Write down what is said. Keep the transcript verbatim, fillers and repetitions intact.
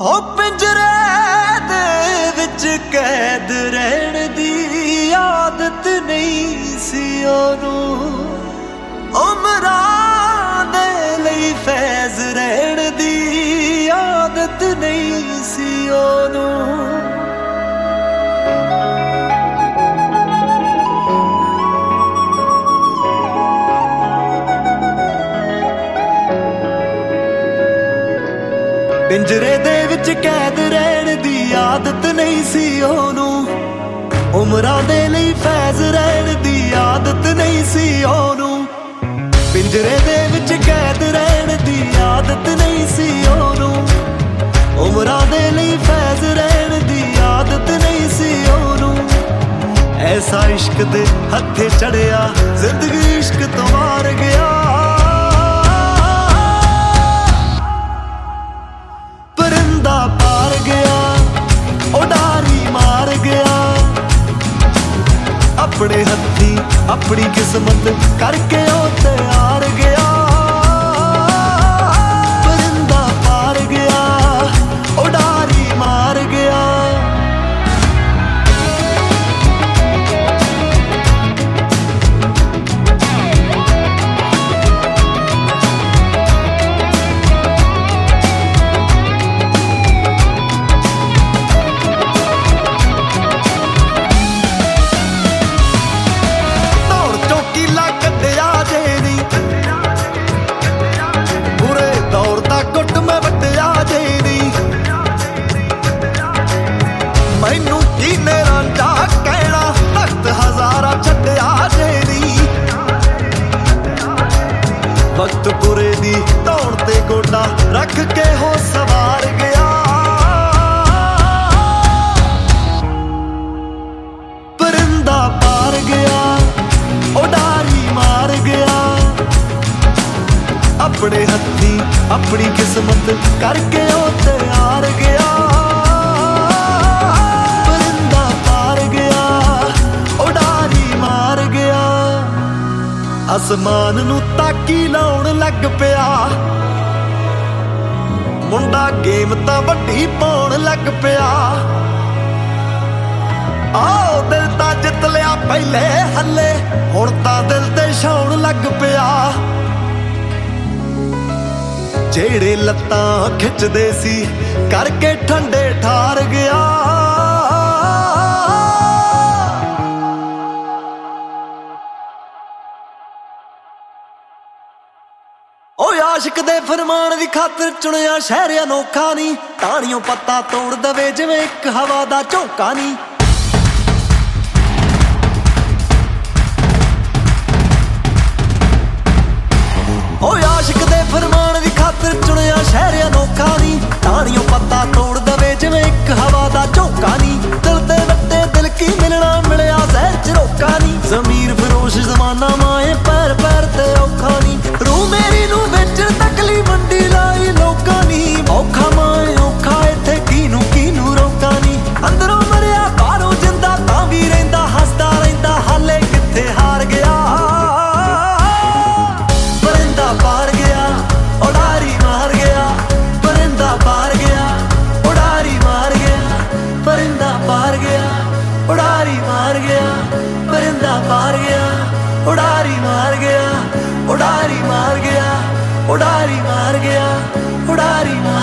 हो पिंजरे दे विच कैद रहण दी आदत नहीं सी ओनू उमरां दे लई फैज रहण दी आदत नहीं सी ओनू पिंजरे दे विच कैद रहण दी आदत नहीं सी ओनू उमरां दे लई फैज रहण दी आदत नहीं सी ओनू पिंजरे दे विच कैद रहण दी आदत नहीं सी ओनू उमरां दे लई फैज रहण दी आदत नहीं सी ओनू ऐसा इश्क दे हत्थे चढ़िया जिंदगी इश्क तो मार गया पार गया उडारी मार गया अपने हथी अपनी किस्मत करके ओ तैयार गया परिंदा पार गया उडारी मार गया मैनू की रांझा कहना तख्त हजारा छड्डिया जेरी वक्त पुरे दी दौड़ ते गोडा रख के हो सवार गया परिंदा पार गया उडारी मार गया अपने हथी अपनी किस्मत करके ओ तैयार गया आसमान नू ताकी लाउण लग पिया मुंडा गेम तां वड्डी पाउण लग पिया आओ दिल तां जित लिया पहले हल्ले हुण तां दिल ते छाउण लग पिया जेड़े लत्तां खिचदे सी करके ठंडे ਠਾਰ गया आशिक दे फरमान दी खातिर चुनिया शहर अनोखा नी ताड़ियों पत्ता तोड़ दवे जिवें एक हवा दा झोंका नी ओ आशिक दे फरमान दी खातिर चुनिया शहर अनोखा नी ताड़ियों पत्ता तोड़ दवे जिवें एक हवा दा झोंका नी दिल ते वट्टे दिल की मिलना मिलिया जहर च रोका नी जमीर फरोश जमाना माए पैर पैर ते औखा नी रूह मेरी नू तकली मंडी लाई लोकां नी औखा माए औखा इत्थे कीनू कीनू रोकां नी अंदरों मरिया बाहरों जिंदा तां भी रहिंदा हसदा रहिंदा हाले कित्थे हार गया परिंदा पार गया उडारी मार गया परिंदा पार गया उडारी मार गया परिंदा पार गया उडारी मार गया परिंदा पार गया उडारी मार गया उडारी मार गया उडारी मार गया उडारी मार